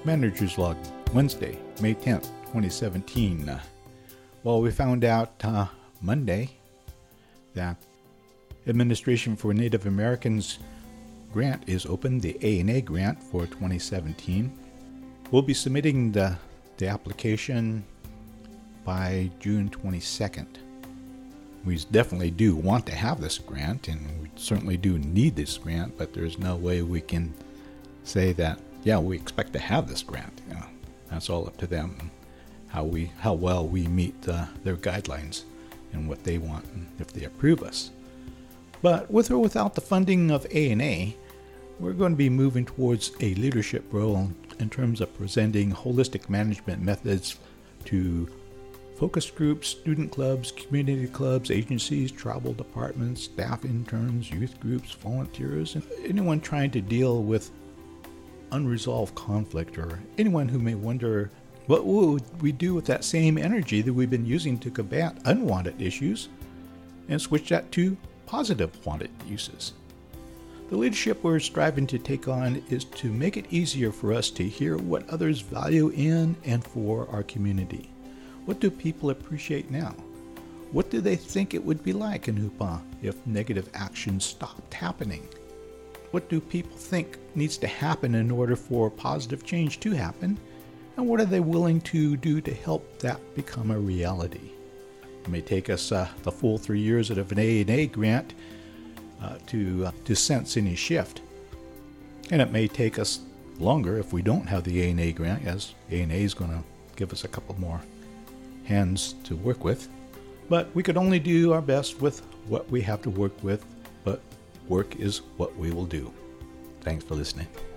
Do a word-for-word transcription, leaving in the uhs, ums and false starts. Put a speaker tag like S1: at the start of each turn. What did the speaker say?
S1: Manager's Log, Wednesday, May tenth, twenty seventeen. Uh, well, we found out uh, Monday that Administration for Native Americans grant is open, the A and A grant for twenty seventeen. We'll be submitting the, the application by June twenty-second. We definitely do want to have this grant, and we certainly do need this grant, but there's no way we can say that, yeah, we expect to have this grant. You know, that's all up to them, how we how well we meet uh, their guidelines and what they want, and if they approve us. But with or without the funding of A and A, we're going to be moving towards a leadership role in terms of presenting holistic management methods to focus groups, student clubs, community clubs, agencies, travel departments, staff interns, youth groups, volunteers, and anyone trying to deal with unresolved conflict, or anyone who may wonder what would we do with that same energy that we've been using to combat unwanted issues and switch that to positive wanted uses. The leadership we're striving to take on is to make it easier for us to hear what others value in and for our community. What do people appreciate now? What do they think it would be like in Hupah if negative actions stopped happening? What do people think needs to happen in order for positive change to happen? And what are they willing to do to help that become a reality? It may take us uh, the full three years of an A and A grant uh, to, uh, to sense any shift. And it may take us longer if we don't have the A and A grant, as A and A is going to give us a couple more hands to work with. But we could only do our best with what we have to work with, but work is what we will do. Thanks for listening.